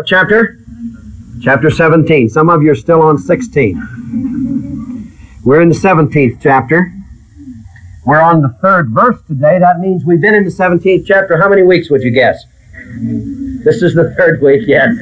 What chapter? Chapter 17. Some of you are still on 16. We're in the 17th chapter. We're on the 3rd verse today. That means we've been in the 17th chapter. How many weeks would you guess? This is the 3rd week, yes.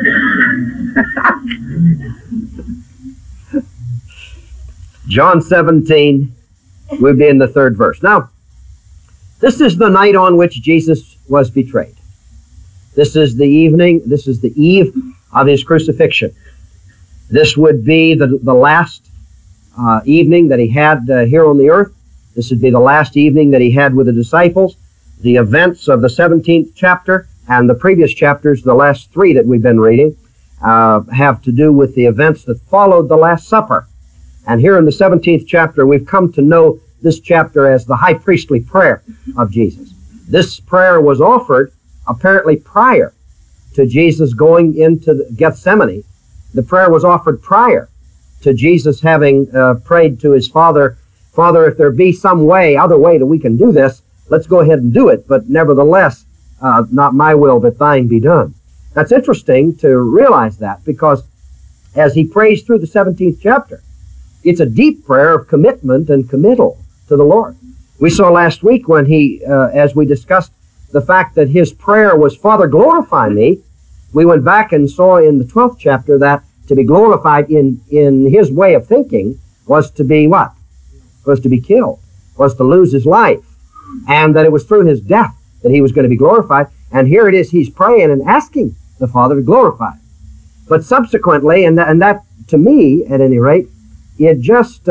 John 17, we'll be in the 3rd verse. Now, this is the night on which Jesus was betrayed. This is the evening, this is the eve of his crucifixion. This would be the last evening that he had here on the earth. This would be the last evening that he had with the disciples. The events of the 17th chapter and the previous chapters, the last 3 that we've been reading, have to do with the events that followed the Last Supper. And here in the 17th chapter, we've come to know this chapter as the high priestly prayer of Jesus. This prayer was offered apparently prior to Jesus going into Gethsemane. The prayer was offered prior to Jesus having prayed to his Father, Father, if there be some other way that we can do this, let's go ahead and do it, but nevertheless, not my will, but thine be done. That's interesting to realize that, because as he prays through the 17th chapter, it's a deep prayer of commitment and committal to the Lord. We saw last week when he, as we discussed the fact that his prayer was, Father, glorify me, we went back and saw in the 12th chapter that to be glorified in his way of thinking was to be what? Was to be killed, was to lose his life, and that it was through his death that he was going to be glorified. And here it is, he's praying and asking the Father to glorify him. But subsequently, and that to me, at any rate, it just,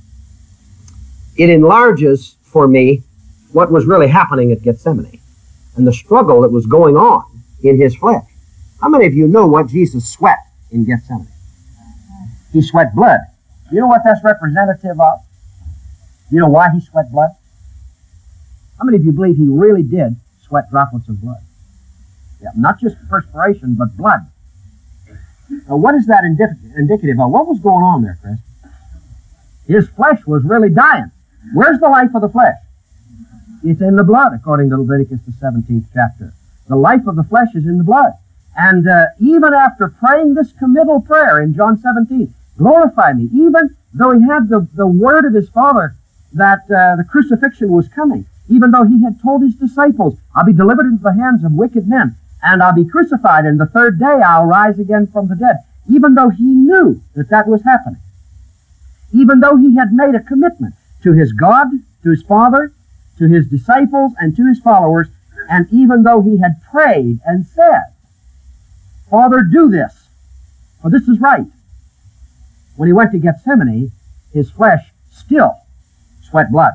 it enlarges for me what was really happening at Gethsemane and the struggle that was going on in his flesh. How many of you know what Jesus sweat in Gethsemane? He sweat blood. You know what that's representative of? You know why he sweat blood? How many of you believe he really did sweat droplets of blood? Yeah, not just perspiration, but blood. Now, what is that indicative of? What was going on there, Chris? His flesh was really dying. Where's the life of the flesh? It's in the blood, according to Leviticus, the 17th chapter. The life of the flesh is in the blood. And even after praying this committal prayer in John 17, glorify me, even though he had the word of his Father that the crucifixion was coming, even though he had told his disciples, I'll be delivered into the hands of wicked men, and I'll be crucified, and the 3rd day I'll rise again from the dead, even though he knew that was happening, even though he had made a commitment to his God, to his Father, to his disciples, and to his followers, and even though he had prayed and said, Father, do this, for this is right. When he went to Gethsemane, his flesh still sweat blood.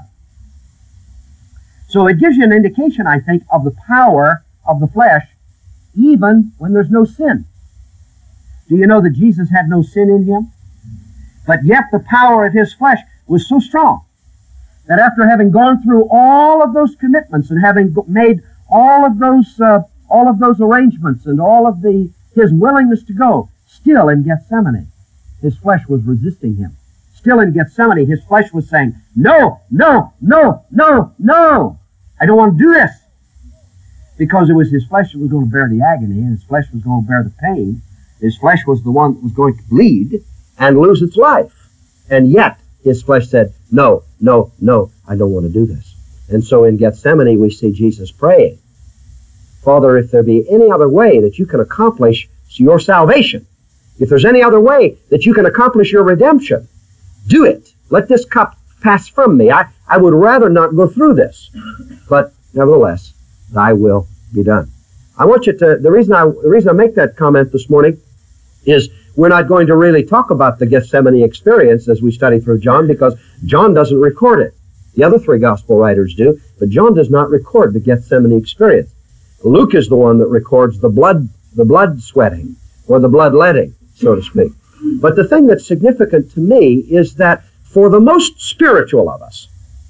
So it gives you an indication, I think, of the power of the flesh, even when there's no sin. Do you know that Jesus had no sin in him? But yet the power of his flesh was so strong that after having gone through all of those commitments and having made all of those arrangements and all of his willingness to go, still in Gethsemane, his flesh was resisting him. Still in Gethsemane, his flesh was saying, no, no, no, no, no, I don't want to do this. Because it was his flesh that was going to bear the agony, and his flesh was going to bear the pain. His flesh was the one that was going to bleed and lose its life. And yet, his flesh said, no, no, no, I don't want to do this. And so in Gethsemane, we see Jesus praying, Father, if there be any other way that you can accomplish your salvation, if there's any other way that you can accomplish your redemption, do it. Let this cup pass from me. I would rather not go through this. But nevertheless, thy will be done. I want you to, the reason I make that comment this morning is we're not going to really talk about the Gethsemane experience as we study through John, because John doesn't record it. The other 3 gospel writers do, but John does not record the Gethsemane experience. Luke is the one that records the blood sweating, or the bloodletting, so to speak. But the thing that's significant to me is that for the most spiritual of us,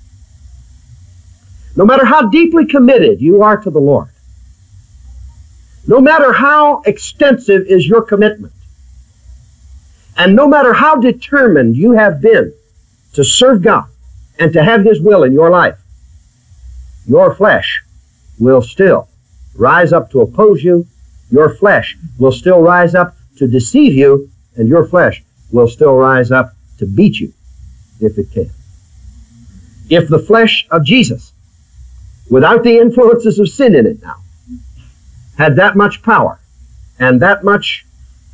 no matter how deeply committed you are to the Lord, no matter how extensive is your commitment, and no matter how determined you have been to serve God and to have His will in your life, your flesh will still rise up to oppose you Your flesh will still rise up to deceive you, and your flesh will still rise up to beat you, if it can. If the flesh of Jesus, without the influences of sin in it now, had that much power, and that much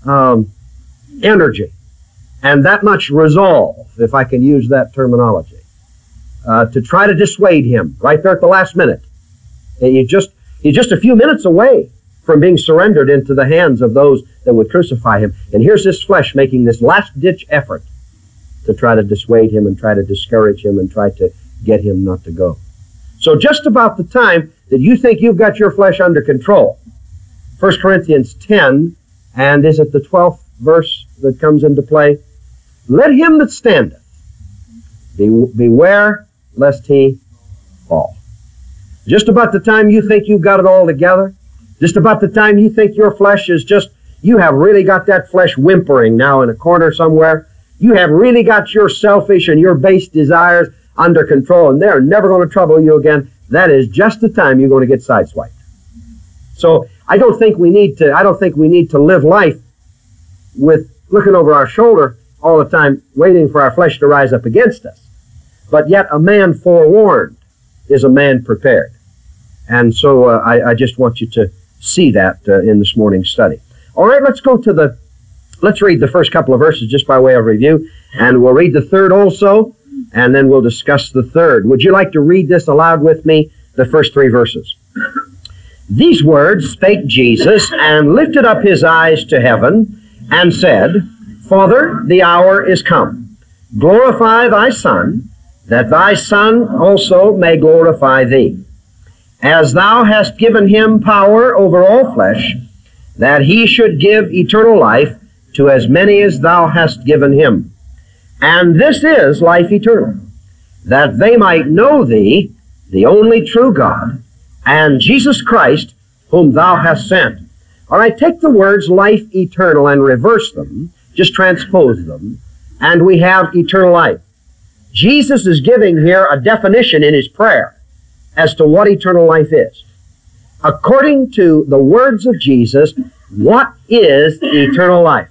energy, and that much resolve, if I can use that terminology, to try to dissuade him right there at the last minute. And you're just a few minutes away from being surrendered into the hands of those that would crucify him. And here's this flesh making this last-ditch effort to try to dissuade him and try to discourage him and try to get him not to go. So just about the time that you think you've got your flesh under control, 1 Corinthians 10, and is it the 12th verse that comes into play? Let him that standeth beware lest he fall. Just about the time you think you've got it all together, just about the time you think your flesh is just, you have really got that flesh whimpering now in a corner somewhere, you have really got your selfish and your base desires under control, and they're never going to trouble you again, that is just the time you're going to get sideswiped. So I don't think we need to live life with looking over our shoulder all the time, waiting for our flesh to rise up against us. But yet a man forewarned is a man prepared. And so I just want you to see that in this morning's study. All right, let's read the first couple of verses just by way of review, and we'll read the third also, and then we'll discuss the third. Would you like to read this aloud with me, the first three verses? These words spake Jesus, and lifted up his eyes to heaven, and said, Father, the hour is come. Glorify thy Son, that thy Son also may glorify thee. As thou hast given him power over all flesh, that he should give eternal life to as many as thou hast given him. And this is life eternal, that they might know thee, the only true God, and Jesus Christ, whom thou hast sent. All right, take the words life eternal and reverse them, just transpose them, and we have eternal life. Jesus is giving here a definition in his prayer as to what eternal life is. According to the words of Jesus, what is eternal life?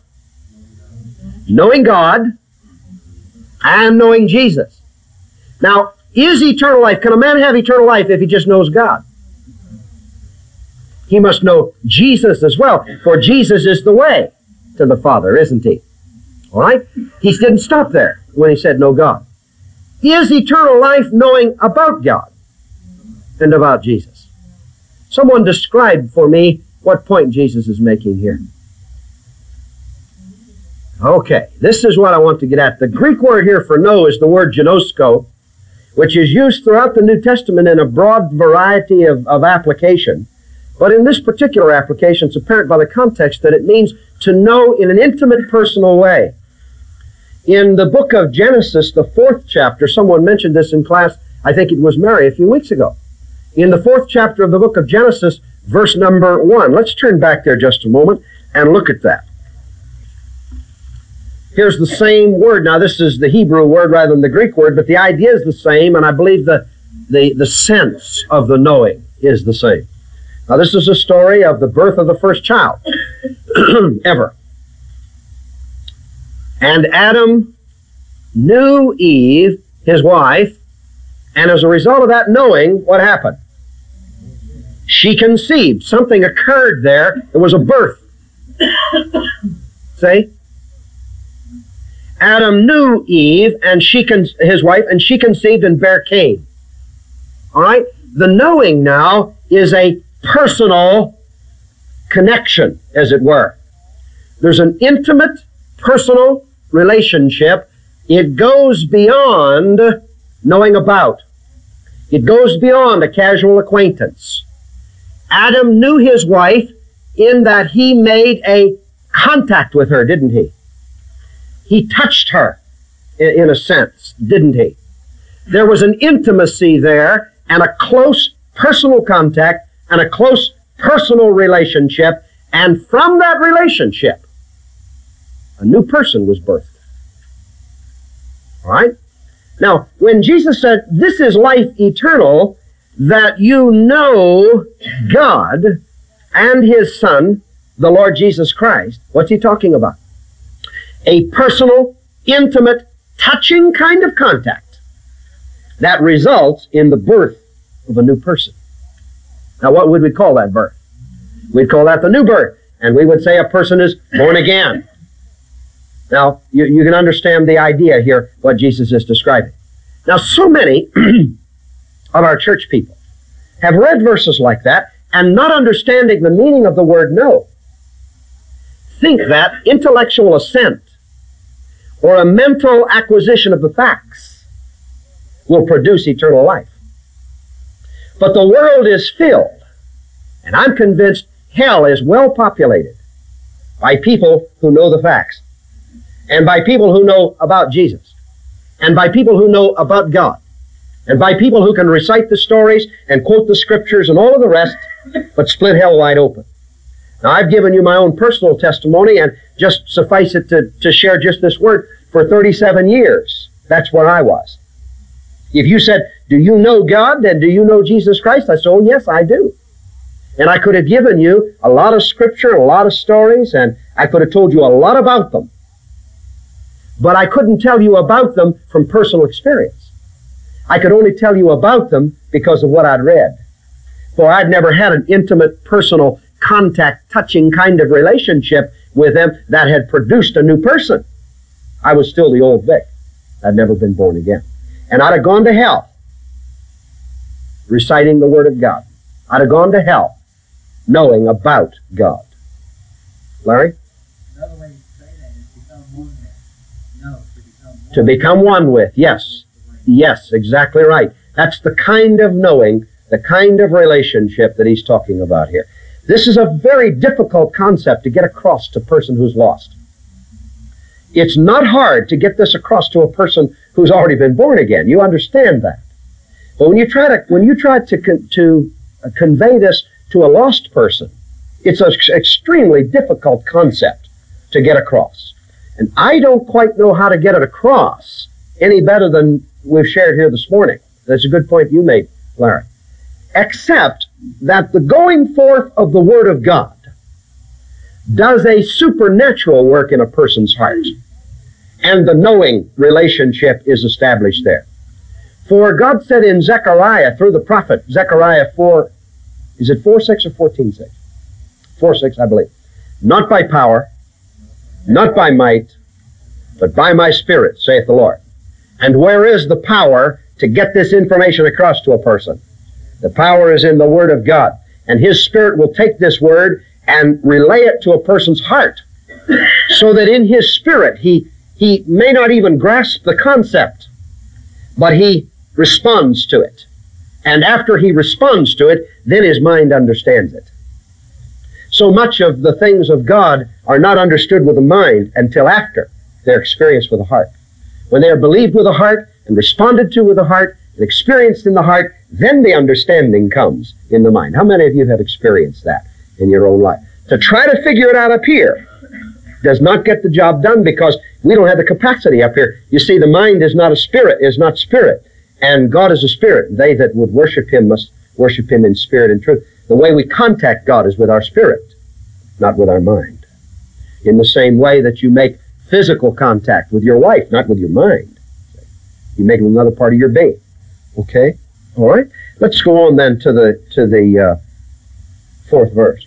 Knowing God and knowing Jesus. Now, is eternal life, can a man have eternal life if he just knows God? He must know Jesus as well, for Jesus is the way to the Father, isn't he? All right? He didn't stop there when he said know God. Is eternal life knowing about God and about Jesus? Someone describe for me what point Jesus is making here. Okay, this is what I want to get at. The Greek word here for know is the word ginosko, which is used throughout the New Testament in a broad variety of application. But in this particular application, it's apparent by the context that it means to know in an intimate, personal way. In the book of Genesis, the 4th chapter, someone mentioned this in class, I think it was Mary a few weeks ago. In the 4th chapter of the book of Genesis, verse number 1. Let's turn back there just a moment and look at that. Here's the same word. Now, this is the Hebrew word rather than the Greek word, but the idea is the same, and I believe the sense of the knowing is the same. Now, this is a story of the birth of the first child ever. And Adam knew Eve, his wife, and as a result of that knowing, what happened? She conceived. Something occurred there. It was a birth. See? Adam knew Eve, and his wife, and she conceived and bare Cain. All right? The knowing now is a personal connection, as it were. There's an intimate, personal relationship. It goes beyond knowing about. It goes beyond a casual acquaintance. Adam knew his wife in that he made a contact with her, didn't he? He touched her, in a sense, didn't he? There was an intimacy there and a close personal contact and a close personal relationship, and from that relationship, a new person was birthed. All right? Now, when Jesus said, this is life eternal, that you know God and his Son, the Lord Jesus Christ, what's he talking about? A personal, intimate, touching kind of contact that results in the birth of a new person. Now, what would we call that birth? We'd call that the new birth. And we would say a person is born again. Now, you can understand the idea here, what Jesus is describing. Now, so many of our church people have read verses like that and, not understanding the meaning of the word know, think that intellectual assent or a mental acquisition of the facts will produce eternal life. But the world is filled, and I'm convinced hell is well populated by people who know the facts, and by people who know about Jesus, and by people who know about God, and by people who can recite the stories and quote the scriptures and all of the rest, but split hell wide open. Now, I've given you my own personal testimony, and just suffice it to share just this word. For 37 years, that's where I was. If you said, do you know God and do you know Jesus Christ? I said, oh, yes, I do. And I could have given you a lot of scripture, a lot of stories, and I could have told you a lot about them. But I couldn't tell you about them from personal experience. I could only tell you about them because of what I'd read. For I'd never had an intimate, personal, contact, touching kind of relationship with them that had produced a new person. I was still the old Vic. I'd never been born again. And I'd have gone to hell reciting the Word of God. I'd have gone to hell knowing about God. Larry? Another way to say that is become one with. No, to become one with, yes. Yes, exactly right. That's the kind of knowing, the kind of relationship that he's talking about here. This is a very difficult concept to get across to a person who's lost. It's not hard to get this across to a person who's already been born again. You understand that. But when you try to convey this to a lost person, it's an extremely difficult concept to get across. And I don't quite know how to get it across any better than we've shared here this morning. That's a good point you made, Larry. Except that the going forth of the Word of God does a supernatural work in a person's heart. And the knowing relationship is established there. For God said in Zechariah, through the prophet, Zechariah 4, is it 4:6 or 14:6? 4:6, I believe. Not by power, not by might, but by my Spirit, saith the Lord. And where is the power to get this information across to a person? The power is in the Word of God. And His Spirit will take this Word and relay it to a person's heart, so that in his spirit he may not even grasp the concept, but he responds to it. And after he responds to it, then his mind understands it. So much of the things of God are not understood with the mind until after they're experienced with the heart. When they are believed with the heart and responded to with the heart and experienced in the heart, then the understanding comes in the mind. How many of you have experienced that in your own life? To try to figure it out up here does not get the job done, because we don't have the capacity up here. You see, the mind is not a spirit, is not spirit. And God is a spirit. They that would worship Him must worship Him in spirit and truth. The way we contact God is with our spirit, not with our mind. In the same way that you make physical contact with your wife, not with your mind. You make it with another part of your being. Okay? All right? Let's go on then to the fourth verse.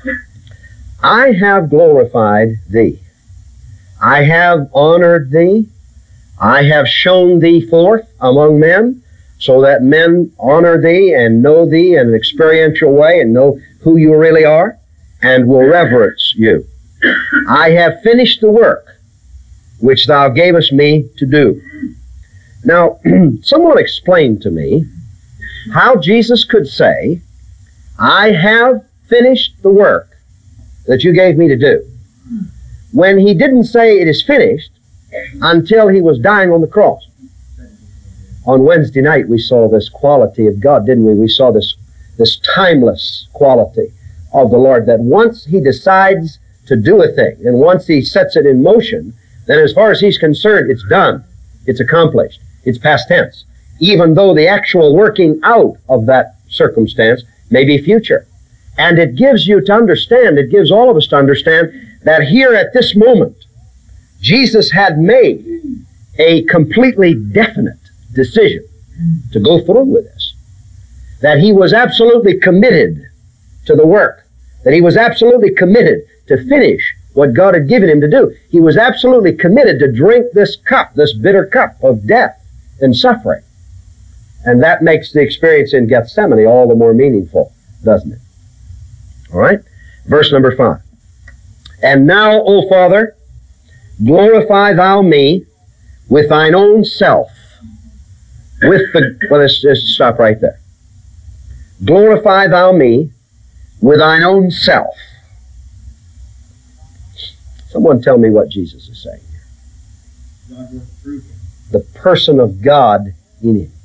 I have glorified thee. I have honored thee. I have shown thee forth among men, so that men honor thee and know thee in an experiential way and know who you really are and will reverence you. I have finished the work which thou gavest me to do. Now, someone explained to me how Jesus could say, I have finished the work that you gave me to do, when he didn't say it is finished until he was dying on the cross. On Wednesday night we saw this quality of God, didn't we? We saw this timeless quality of the Lord, that once he decides to do a thing and once he sets it in motion, then as far as he's concerned, it's done. It's accomplished. It's past tense. Even though the actual working out of that circumstance may be future. And it gives you to understand, it gives all of us to understand that here at this moment, Jesus had made a completely definite decision to go through with this. That he was absolutely committed to the work. That he was absolutely committed to finish what God had given him to do. He was absolutely committed to drink this cup, this bitter cup of death and suffering. And that makes the experience in Gethsemane all the more meaningful, doesn't it? All right? Verse number 5. And now, O Father, glorify thou me with thine own self. Let's just stop right there. Glorify thou me with thine own self. Someone tell me what Jesus is saying here. God was through him. The person of God in him.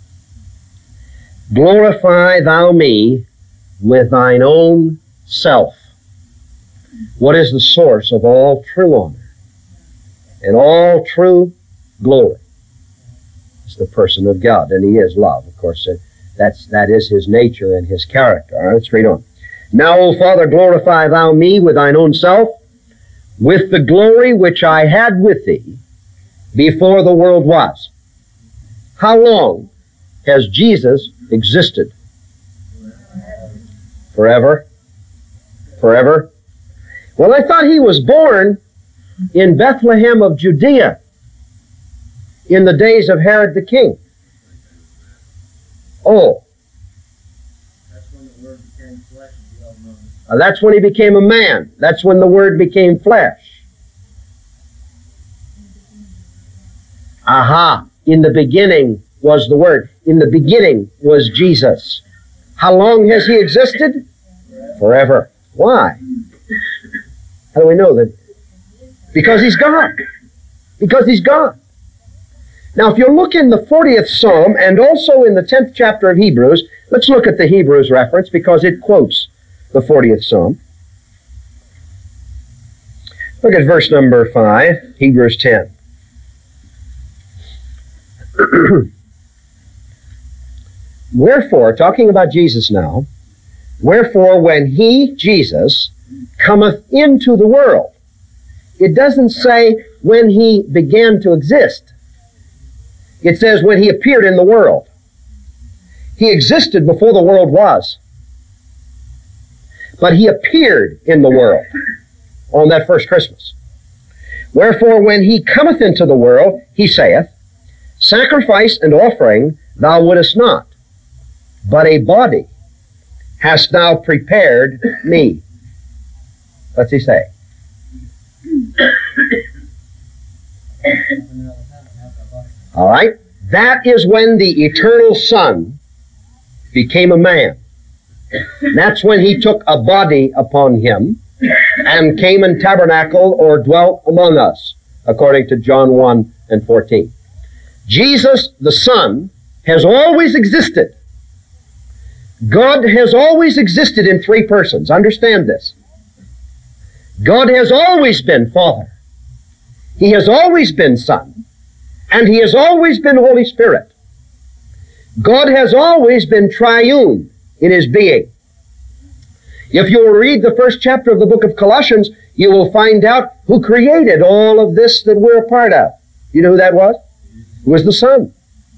Glorify thou me with thine own self. What is the source of all true honor and all true glory? It's the person of God, and he is love. Of course, that is his nature and his character. All right, let's read on. Now, O Father, glorify thou me with thine own self, with the glory which I had with thee before the world was. How long has Jesus existed? Forever. Forever. Well, I thought he was born in Bethlehem of Judea in the days of Herod the king. Oh. That's when the Word became flesh. That's when he became a man. That's when the Word became flesh. Aha. In the beginning was the Word. In the beginning was Jesus. How long has he existed? Forever. Why? How do we know that? Because he's God. Because he's God. Now, if you look in the 40th Psalm and also in the 10th chapter of Hebrews, let's look at the Hebrews reference because it quotes the 40th Psalm. Look at verse number 5, Hebrews 10. Wherefore, talking about Jesus now, wherefore when he, Jesus, cometh into the world, it doesn't say when he began to exist. It says when he appeared in the world. He existed before the world was. But he appeared in the world on that first Christmas. Wherefore when he cometh into the world, he saith, Sacrifice and offering thou wouldest not, but a body hast thou prepared me. What's he say? All right. That is when the eternal Son became a man. That's when he took a body upon him and came and tabernacled or dwelt among us, according to John 1 and 14. Jesus, the Son, has always existed. God has always existed in three persons. Understand this. God has always been Father. He has always been Son. And he has always been Holy Spirit. God has always been triune in his being. If you will read the first chapter of the book of Colossians, you will find out who created all of this that we're a part of. You know who that was? It was the Son.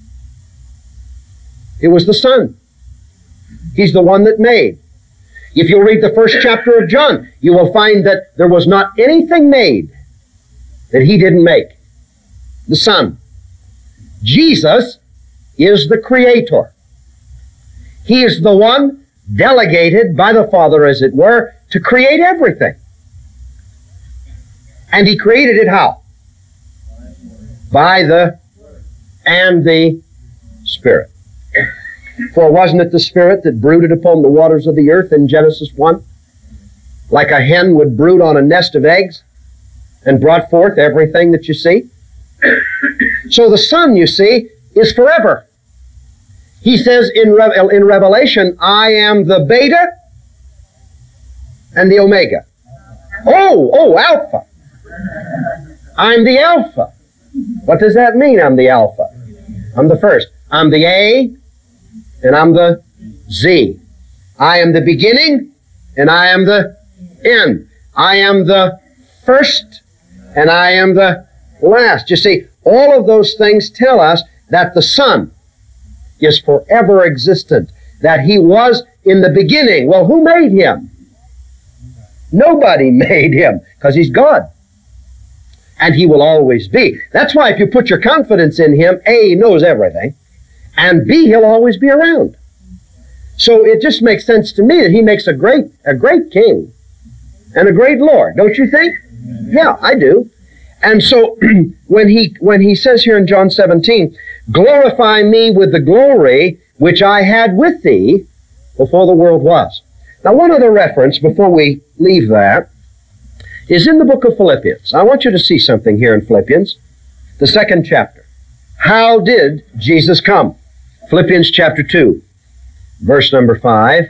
It was the Son. He's the one that made. If you read the first chapter of John, you will find that there was not anything made that he didn't make. The Son. Jesus is the Creator. He is the one delegated by the Father, as it were, to create everything. And he created it how? By the and the Spirit. For wasn't it the Spirit that brooded upon the waters of the earth in Genesis 1? Like a hen would brood on a nest of eggs and brought forth everything that you see? So the Son, you see, is forever. He says in Revelation, I am the Beta and the Omega. Oh, Alpha. I'm the Alpha. What does that mean, I'm the Alpha? I'm the first. I'm the A and I'm the Z. I am the beginning and I am the end. I am the first, and I am the last. You see, all of those things tell us that the Son is forever existent, that He was in the beginning. Well, who made Him? Nobody made Him, because He's God. And He will always be. That's why if you put your confidence in Him, A, He knows everything, and B, He'll always be around. So it just makes sense to me that He makes a great King and a great Lord. Don't you think? Yeah, I do. And so when he says here in John 17, glorify me with the glory which I had with thee before the world was. Now, one other reference before we leave that is in the book of Philippians. I want you to see something here in Philippians, the 2nd chapter. How did Jesus come? Philippians chapter 2, verse number 5.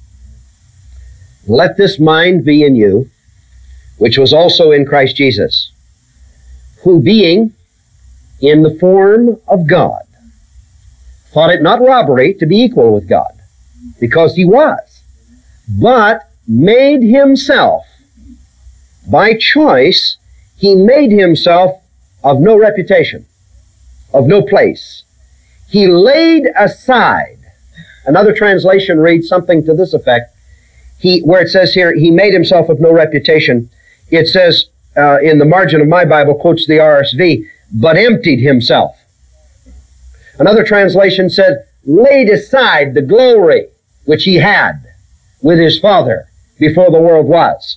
Let this mind be in you, which was also in Christ Jesus, who being in the form of God, thought it not robbery to be equal with God, because He was, but made Himself, by choice, He made Himself of no reputation, of no place. He laid aside. Another translation reads something to this effect. Where it says here, He made Himself of no reputation, it says, in the margin of my Bible, quotes the RSV, but emptied Himself. Another translation said, laid aside the glory which He had with His Father before the world was.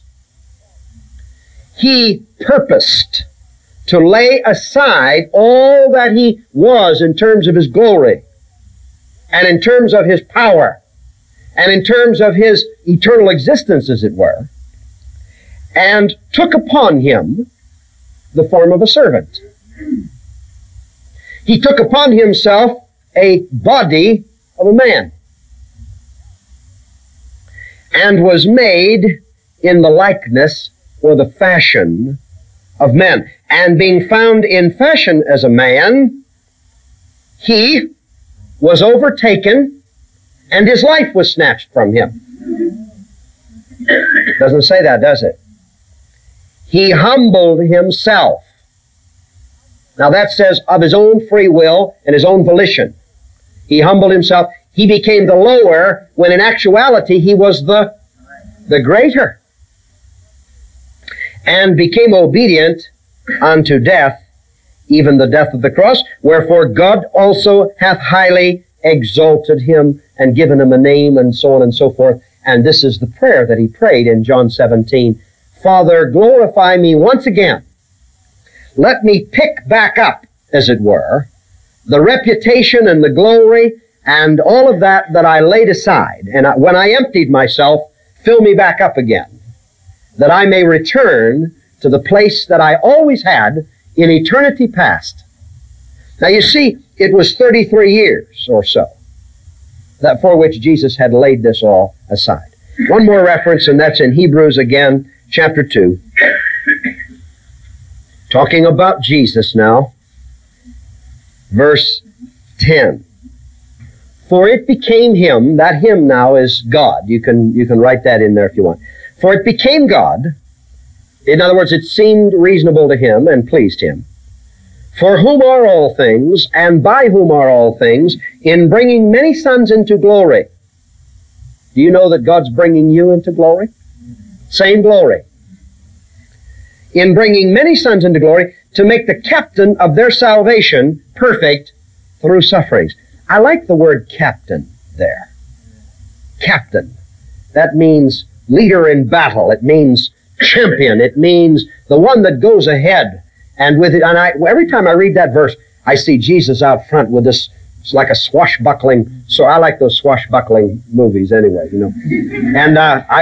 He purposed to lay aside all that He was in terms of His glory, and in terms of His power, and in terms of His eternal existence, as it were, and took upon Him the form of a servant. He took upon Himself a body of a man, and was made in the likeness or the fashion of men. And being found in fashion as a man, He was overtaken, and His life was snatched from Him. Doesn't say that, does it? He humbled Himself. Now that says of His own free will and His own volition. He humbled Himself. He became the lower when in actuality He was the greater. And became obedient unto death, even the death of the cross. Wherefore God also hath highly exalted Him and given Him a name, and so on and so forth. And this is the prayer that He prayed in John 17. Father, glorify me once again. Let me pick back up, as it were, the reputation and the glory and all of that I laid aside. And when I emptied myself, fill me back up again, that I may return to the place that I always had in eternity past. Now you see, it was 33 years or so that for which Jesus had laid this all aside. One more reference, and that's in Hebrews again, chapter 2. Talking about Jesus now. Verse 10. For it became Him, that Him now is God. You can write that in there if you want. For it became God. In other words, it seemed reasonable to Him and pleased Him. For whom are all things, and by whom are all things, in bringing many sons into glory. Do you know that God's bringing you into glory? Same glory. In bringing many sons into glory, to make the captain of their salvation perfect through sufferings. I like the word captain there. Captain. That means leader in battle. It means champion. It means the one that goes ahead. And with it, every time I read that verse, I see Jesus out front with this. It's like a swashbuckling. So I like those swashbuckling movies anyway, you know. And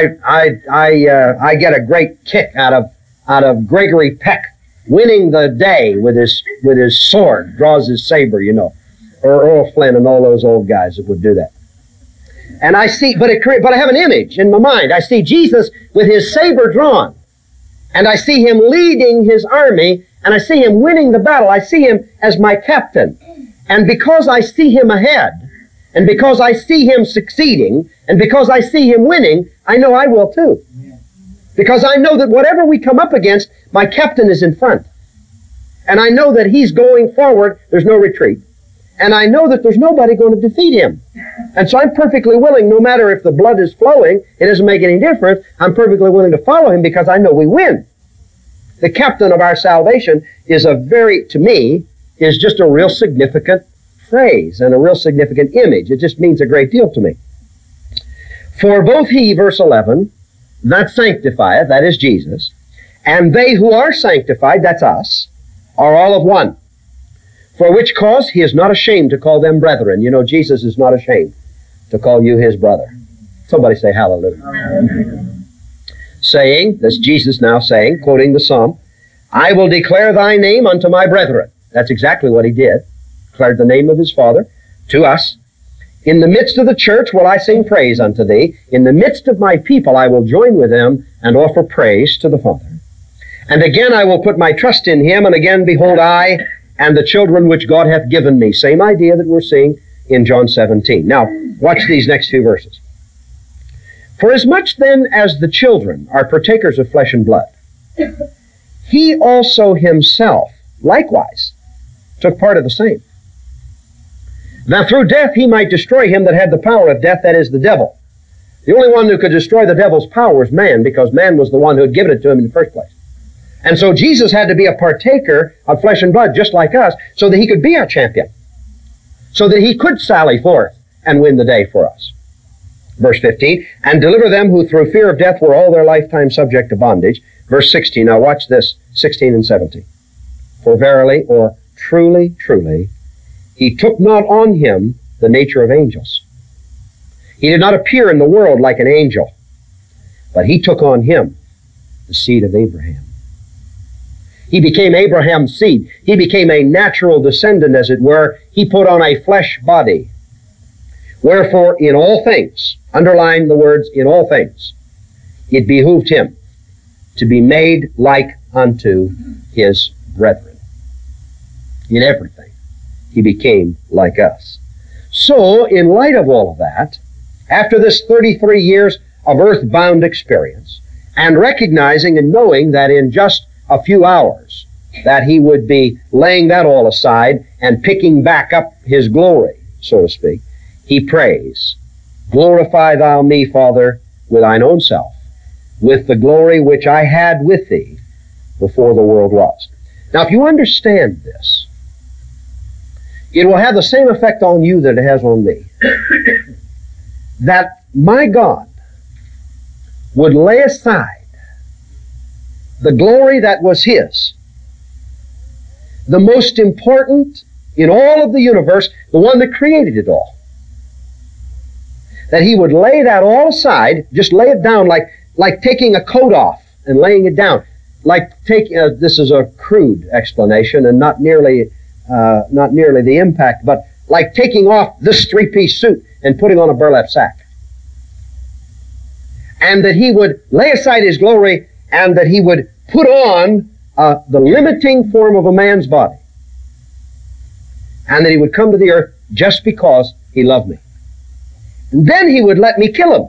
I get a great kick out of Gregory Peck winning the day with his sword, draws his saber, you know, or Earl Flynn and all those old guys that would do that. And I see, but I have an image in my mind. I see Jesus with his saber drawn, and I see Him leading His army, and I see Him winning the battle. I see Him as my captain. And because I see Him ahead, And because I see him succeeding, and because I see him winning, I know I will too. Because I know that whatever we come up against, my captain is in front. And I know that he's going forward, there's no retreat. And I know that there's nobody going to defeat him. And so I'm perfectly willing, no matter if the blood is flowing, it doesn't make any difference, I'm perfectly willing to follow him because I know we win. The captain of our salvation is to me, is just a real significant phrase and a real significant image. It just means a great deal to me. For both he, verse 11, that sanctifieth, that is Jesus, and they who are sanctified, that's us, are all of one. For which cause he is not ashamed to call them brethren. You know, Jesus is not ashamed to call you his brother. Somebody say hallelujah. Amen. Saying, that's Jesus now saying, quoting the Psalm, I will declare thy name unto my brethren. That's exactly what he did. Declared the name of his Father to us. In the midst of the church will I sing praise unto thee. In the midst of my people I will join with them and offer praise to the Father. And again I will put my trust in him, and again behold I and the children which God hath given me. Same idea that we're seeing in John 17. Now, watch these next few verses. For as much then as the children are partakers of flesh and blood, he also himself likewise took part of the same, that through death he might destroy him that had the power of death, that is, the devil. The only one who could destroy the devil's power was man, because man was the one who had given it to him in the first place. And so Jesus had to be a partaker of flesh and blood just like us so that he could be our champion, so that he could sally forth and win the day for us. Verse 15, and deliver them who through fear of death were all their lifetime subject to bondage. Verse 16, now watch this, 16 and 17. For verily, or truly, truly, he took not on him the nature of angels. He did not appear in the world like an angel, but he took on him the seed of Abraham. He became Abraham's seed. He became a natural descendant, as it were. He put on a flesh body. Wherefore, in all things, underline the words, in all things, it behooved him to be made like unto his brethren. In everything, he became like us. So, in light of all of that, after this 33 years of earthbound experience, and recognizing and knowing that in just a few hours that he would be laying that all aside and picking back up his glory, so to speak, he prays, glorify thou me, Father, with thine own self, with the glory which I had with thee before the world was. Now, if you understand this, it will have the same effect on you that it has on me. That my God would lay aside the glory that was his, the most important in all of the universe, the one that created it all. That he would lay that all aside, just lay it down like taking a coat off and laying it down. Like taking, this is a crude explanation and not nearly the impact, but like taking off this three-piece suit and putting on a burlap sack. And that he would lay aside his glory and that he would put on the limiting form of a man's body. And that he would come to the earth just because he loved me. And then he would let me kill him.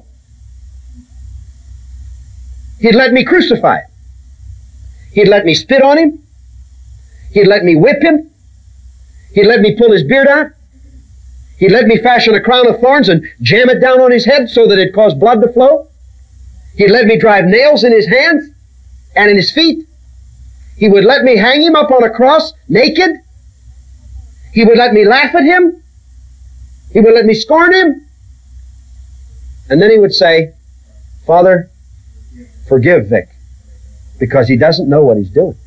He'd let me crucify him. He'd let me spit on him. He'd let me whip him. He'd let me pull his beard out. He'd let me fashion a crown of thorns and jam it down on his head so that it caused blood to flow. He'd let me drive nails in his hands and in his feet. He would let me hang him up on a cross naked. He would let me laugh at him. He would let me scorn him. And then he would say, Father, forgive Vic, because he doesn't know what he's doing.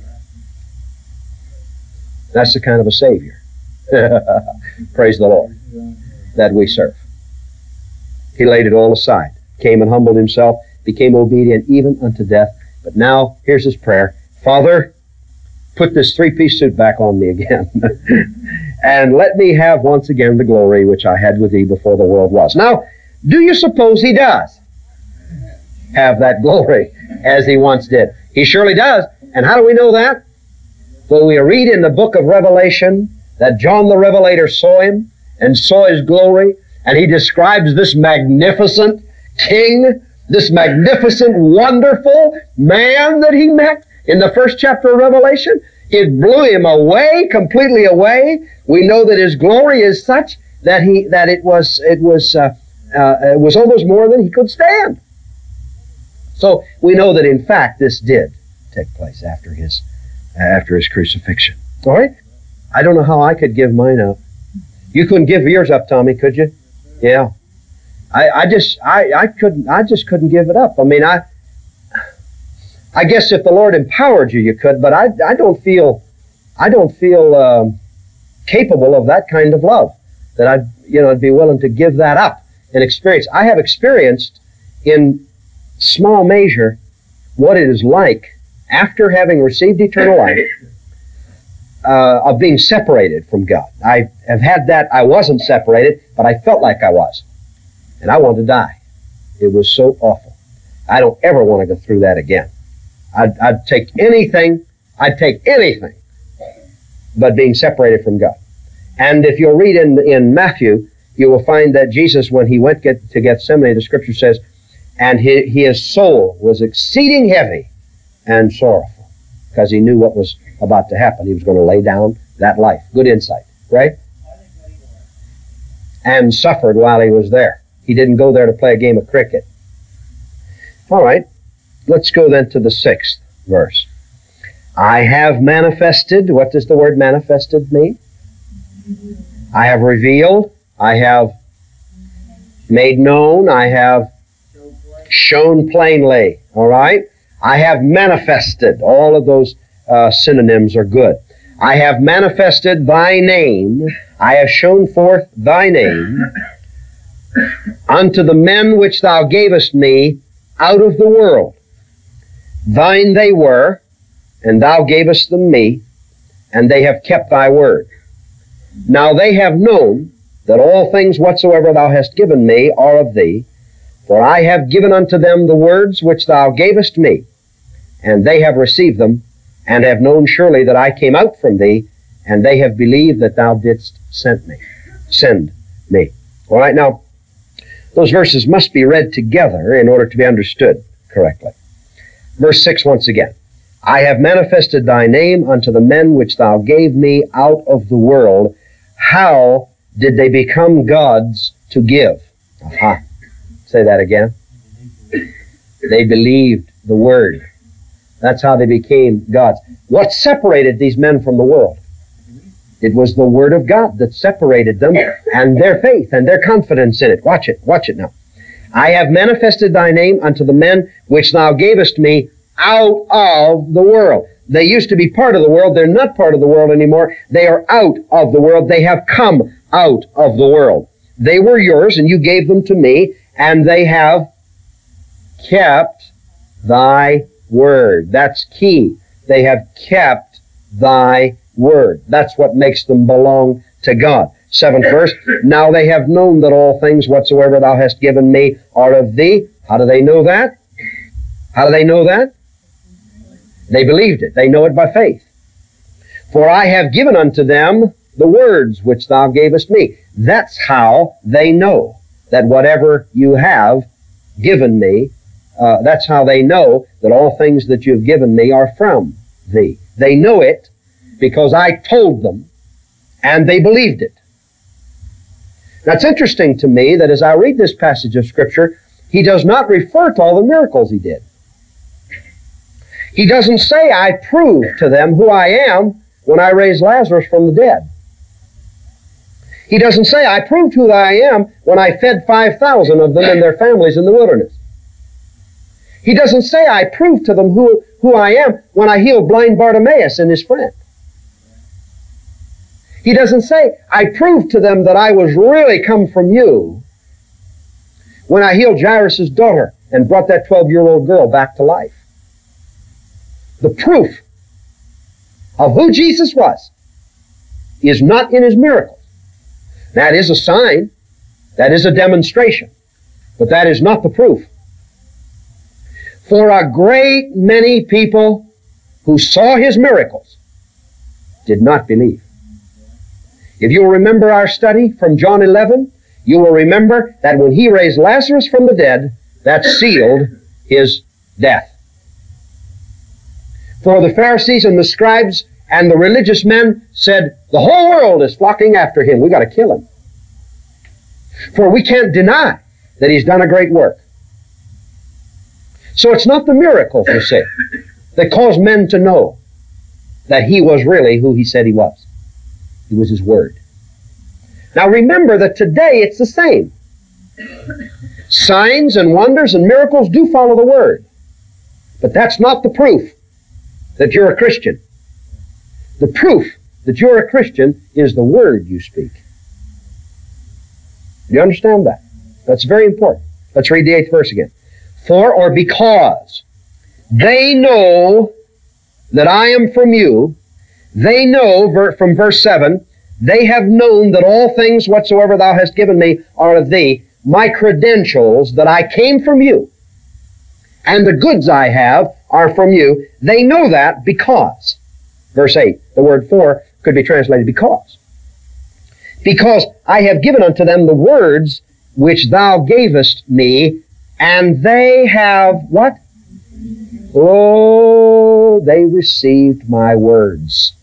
That's the kind of a Savior, praise the Lord, that we serve. He laid it all aside, came and humbled himself, became obedient even unto death. But now, here's his prayer. Father, put this three-piece suit back on me again, and let me have once again the glory which I had with thee before the world was. Now, do you suppose he does have that glory as he once did? He surely does. And how do we know that? Well, we read in the book of Revelation that John the Revelator saw him, and saw his glory, and he describes this magnificent king, this magnificent, wonderful man that he met in the first chapter of Revelation. It blew him away, completely away. We know that his glory is such that it was almost more than he could stand. So we know that in fact this did take place after his crucifixion. All right? I don't know how I could give mine up. You couldn't give yours up, Tommy, could you? Yeah. I just couldn't give it up. I mean, I guess if the Lord empowered you, you could, but I don't feel capable of that kind of love, that I'd be willing to give that up and experience. I have experienced in small measure what it is like after having received eternal life, of being separated from God. I have had that. I wasn't separated, but I felt like I was. And I wanted to die. It was so awful. I don't ever want to go through that again. I'd take anything but being separated from God. And if you'll read in Matthew, you will find that Jesus, when he went to Gethsemane, the scripture says, and his soul was exceeding heavy and sorrowful, because he knew what was about to happen. He was going to lay down that life. Good insight, right? And suffered while he was there. He didn't go there to play a game of cricket. All right, let's go then to the 6th verse. I have manifested. What does the word manifested mean? I have revealed. I have made known. I have shown plainly. All right? I have manifested. All of those synonyms are good. I have manifested thy name. I have shown forth thy name unto the men which thou gavest me out of the world. Thine they were, and thou gavest them me, and they have kept thy word. Now they have known that all things whatsoever thou hast given me are of thee, for I have given unto them the words which thou gavest me, and they have received them, and have known surely that I came out from thee, and they have believed that thou didst send me. All right, now, those verses must be read together in order to be understood correctly. Verse 6 once again. I have manifested thy name unto the men which thou gave me out of the world. How did they become gods to give? Aha. Say that again. They believed the word. That's how they became gods. What separated these men from the world? It was the word of God that separated them, and their faith and their confidence in it. Watch it now. I have manifested thy name unto the men which thou gavest me out of the world. They used to be part of the world. They're not part of the world anymore. They are out of the world. They have come out of the world. They were yours, and you gave them to me, and they have kept thy word. That's key. They have kept thy word. That's what makes them belong to God. 7th verse. Now they have known that all things whatsoever thou hast given me are of thee. How do they know that? How do they know that? They believed it. They know it by faith. For I have given unto them the words which thou gavest me. That's how they know that whatever you have given me, that's how they know that all things that you've given me are from thee. They know it because I told them, and they believed it. Now it's interesting to me that as I read this passage of Scripture, he does not refer to all the miracles he did. He doesn't say, I proved to them who I am when I raised Lazarus from the dead. He doesn't say, I proved who I am when I fed 5,000 of them and their families in the wilderness. He doesn't say, I proved to them who I am when I healed blind Bartimaeus and his friend. He doesn't say, I proved to them that I was really come from you when I healed Jairus' daughter and brought that 12-year-old girl back to life. The proof of who Jesus was is not in his miracles. That is a sign, that is a demonstration, but that is not the proof. For a great many people who saw his miracles did not believe. If you'll remember our study from John 11, you will remember that when he raised Lazarus from the dead, that sealed his death. For the Pharisees and the scribes and the religious men said, the whole world is flocking after him. We've got to kill him. For we can't deny that he's done a great work. So it's not the miracles, you see, that caused men to know that he was really who he said he was. It was his word. Now remember that today it's the same. Signs and wonders and miracles do follow the word. But that's not the proof that you're a Christian. The proof that you're a Christian is the word you speak. Do you understand that? That's very important. Let's read the 8th verse again. For or because they know that I am from you, they know, from verse 7, they have known that all things whatsoever thou hast given me are of thee, my credentials that I came from you, and the goods I have are from you. They know that because. Verse 8, the word for could be translated because. Because I have given unto them the words which thou gavest me, and they have what? Oh, they received my words.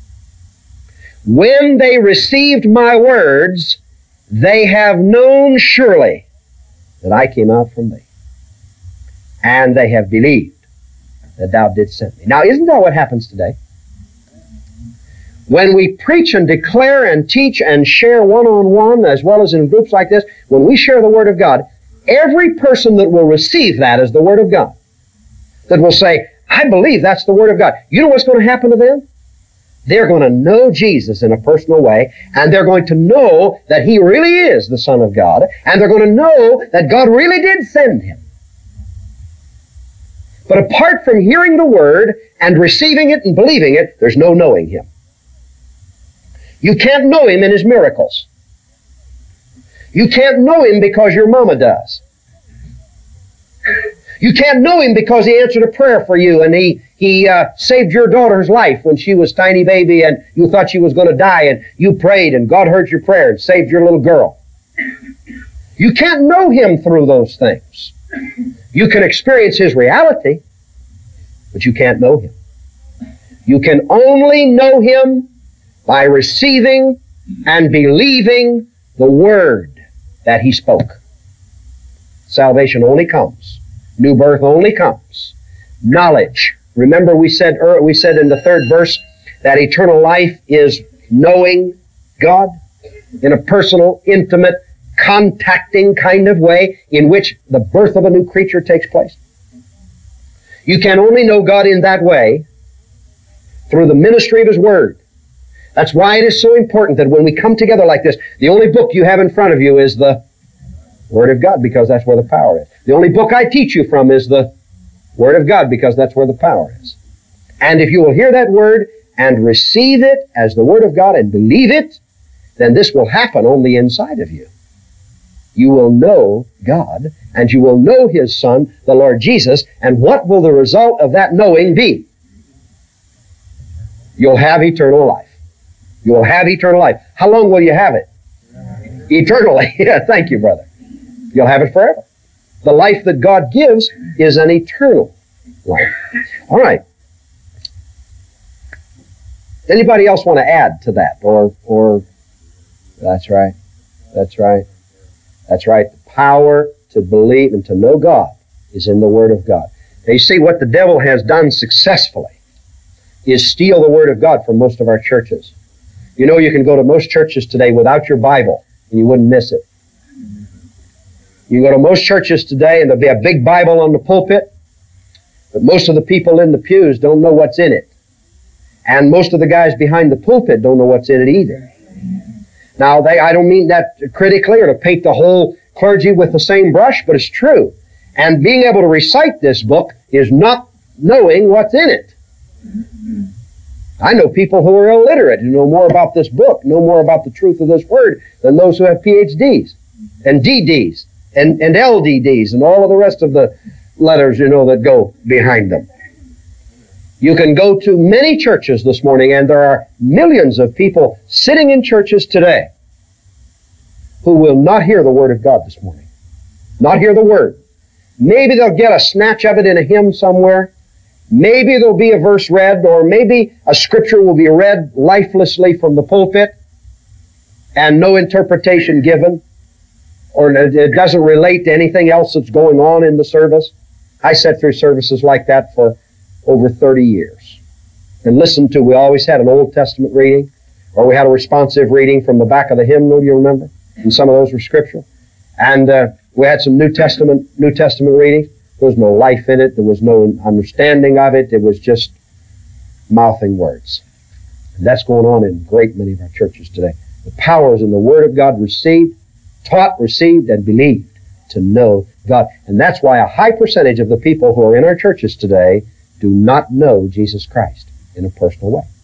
When they received my words, they have known surely that I came out from thee. And they have believed that thou didst send me. Now, isn't that what happens today? When we preach and declare and teach and share one-on-one as well as in groups like this, when we share the Word of God, every person that will receive that as the Word of God, that will say, I believe that's the Word of God. You know what's going to happen to them? They're going to know Jesus in a personal way, and they're going to know that He really is the Son of God, and they're going to know that God really did send Him. But apart from hearing the Word and receiving it and believing it, there's no knowing Him. You can't know Him in His miracles. You can't know Him because your mama does. You can't know Him because He answered a prayer for you and He saved your daughter's life when she was a tiny baby and you thought she was going to die and you prayed and God heard your prayer and saved your little girl. You can't know Him through those things. You can experience His reality, but you can't know Him. You can only know Him by receiving and believing the Word that He spoke. Salvation only comes. New birth only comes. Knowledge. Remember we said in the 3rd verse that eternal life is knowing God in a personal, intimate, contacting kind of way in which the birth of a new creature takes place. You can only know God in that way through the ministry of His Word. That's why it is so important that when we come together like this, the only book you have in front of you is the Word of God, because that's where the power is. The only book I teach you from is the Word of God, because that's where the power is. And if you will hear that Word and receive it as the Word of God and believe it, then this will happen on the inside of you. You will know God, and you will know His Son, the Lord Jesus, and what will the result of that knowing be? You'll have eternal life. You will have eternal life. How long will you have it? Eternally. Yeah, thank you, brother. You'll have it forever. The life that God gives is an eternal life. All right. Anybody else want to add to that? Or that's right. That's right. That's right. The power to believe and to know God is in the Word of God. Now you see, what the devil has done successfully is steal the Word of God from most of our churches. You know, you can go to most churches today without your Bible, and you wouldn't miss it. You can go to most churches today, and there'll be a big Bible on the pulpit, but most of the people in the pews don't know what's in it. And most of the guys behind the pulpit don't know what's in it either. Now, I don't mean that critically or to paint the whole clergy with the same brush, but it's true. And being able to recite this book is not knowing what's in it. I know people who are illiterate who know more about this book, know more about the truth of this Word than those who have PhDs and DDs and LDDs and all of the rest of the letters, that go behind them. You can go to many churches this morning, and there are millions of people sitting in churches today who will not hear the Word of God this morning. Not hear the Word. Maybe they'll get a snatch of it in a hymn somewhere. Maybe there'll be a verse read, or maybe a scripture will be read lifelessly from the pulpit and no interpretation given, or it doesn't relate to anything else that's going on in the service. I sat through services like that for over 30 years. And listened to, we always had an Old Testament reading, or we had a responsive reading from the back of the hymnal, you remember? And some of those were scriptural. And we had some New Testament readings. There was no life in it. There was no understanding of it. It was just mouthing words. And that's going on in a great many of our churches today. The power is in the Word of God received, taught, received, and believed to know God. And that's why a high percentage of the people who are in our churches today do not know Jesus Christ in a personal way.